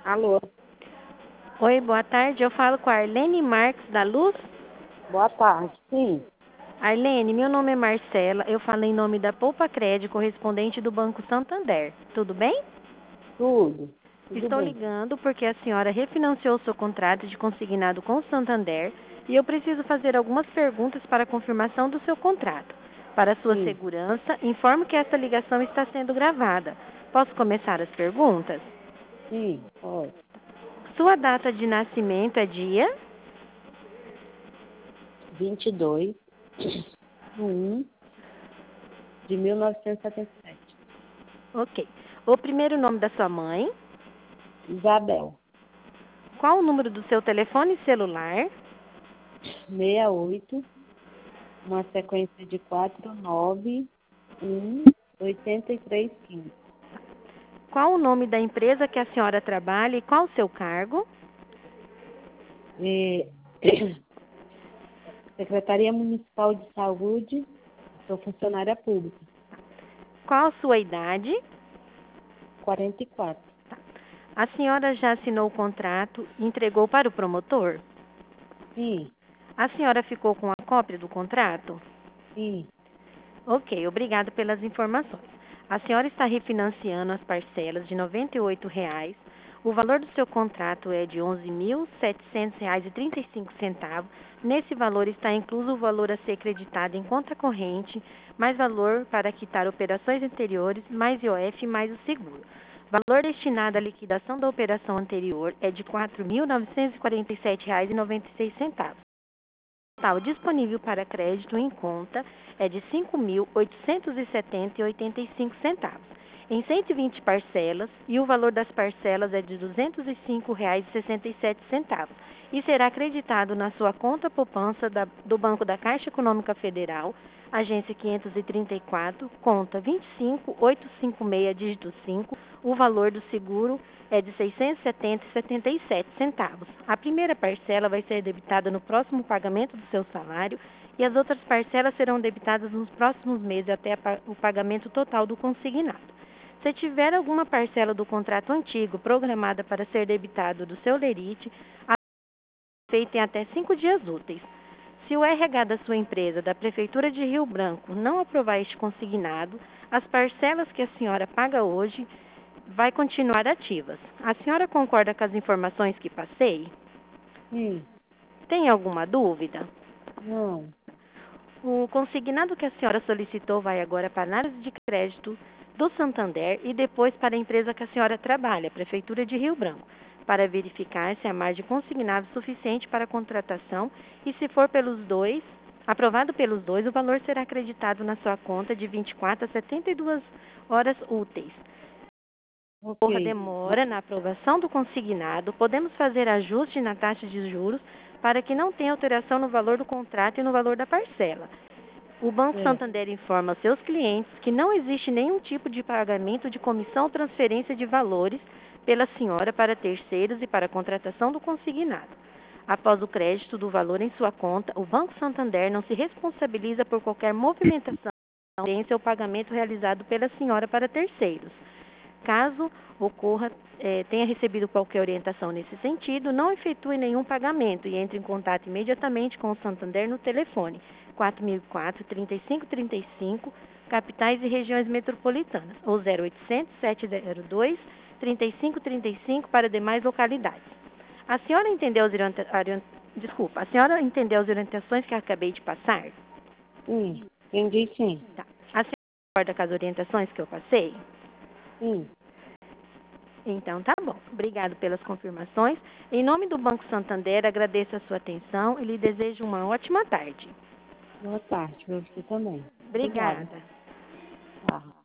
Alô, Oi, boa tarde. Eu falo com a Arlene Marques da Luz. boa tarde. Sim, Arlene, meu nome é Marcela. Eu falo em nome da Poupa Crédito, correspondente do Banco Santander. Tudo bem? tudo Estou bem. ligando porque a senhora refinanciou seu contrato de consignado com o Santander e eu preciso fazer algumas perguntas para a confirmação do seu contrato. Para sua Sim, segurança, informo que essa ligação está sendo gravada. Posso começar as perguntas? sim, pode. Sua data de nascimento é dia? 22 de 1 de 1977. Ok. O primeiro nome da sua mãe? Isabel, Qual o número do seu telefone celular? 68, uma sequência de 491 835. Qual o nome da empresa que a senhora trabalha e qual o seu cargo? É, Secretaria Municipal de Saúde, sou funcionária pública. Qual a sua idade? 44. A senhora já assinou o contrato e entregou para o promotor? Sim, A senhora ficou com a cópia do contrato? sim, Ok, obrigada pelas informações. A senhora está refinanciando as parcelas de R$ 98,00. O valor do seu contrato é de R$ 11.700,35. Nesse valor está incluso o valor a ser creditado em conta corrente, mais valor para quitar operações anteriores, mais IOF, mais o seguro. O valor destinado à liquidação da operação anterior é de R$ 4.947,96. Total disponível para crédito em conta é de R$ 5.870,85 em 120 parcelas e o valor das parcelas é de R$ 205,67 e será acreditado na sua conta poupança do Banco da Caixa Econômica Federal, agência 534, conta 25856, dígito 5. O valor do seguro é de R$ 670,77. A primeira parcela vai ser debitada no próximo pagamento do seu salário e as outras parcelas serão debitadas nos próximos meses até o pagamento total do consignado. Se tiver alguma parcela do contrato antigo programada para ser debitado do seu lerite, a feita em até 5 dias úteis. Se o RH da sua empresa, da Prefeitura de Rio Branco, não aprovar este consignado, as parcelas que a senhora paga hoje vai continuar ativas. A senhora concorda com as informações que passei? sim. Tem alguma dúvida? Não, O consignado que a senhora solicitou vai agora para a análise de crédito do Santander e depois para a empresa que a senhora trabalha, a Prefeitura de Rio Branco, para verificar se a margem consignada é suficiente para a contratação e se for pelos dois, aprovado pelos dois, o valor será acreditado na sua conta de 24 a 72 horas úteis. Ocorra ok. demora na aprovação do consignado, podemos fazer ajuste na taxa de juros para que não tenha alteração no valor do contrato e no valor da parcela. O Banco É, Santander informa aos seus clientes que não existe nenhum tipo de pagamento de comissão ou transferência de valores pela senhora para terceiros e para a contratação do consignado. Após o crédito do valor em sua conta, o Banco Santander não se responsabiliza por qualquer movimentação ou pagamento realizado pela senhora para terceiros. Caso ocorra, tenha recebido qualquer orientação nesse sentido, não efetue nenhum pagamento e entre em contato imediatamente com o Santander no telefone 4004-3535, capitais e regiões metropolitanas, ou 0800 702 3535 para demais localidades. A senhora entendeu a senhora entendeu as orientações que eu acabei de passar? sim, entendi sim. Tá. A senhora concorda com as orientações que eu passei? Sim, Então, tá bom. Obrigado pelas confirmações. Em nome do Banco Santander, agradeço a sua atenção e lhe desejo uma ótima tarde. boa tarde para você também. Obrigada. Obrigada. Tá.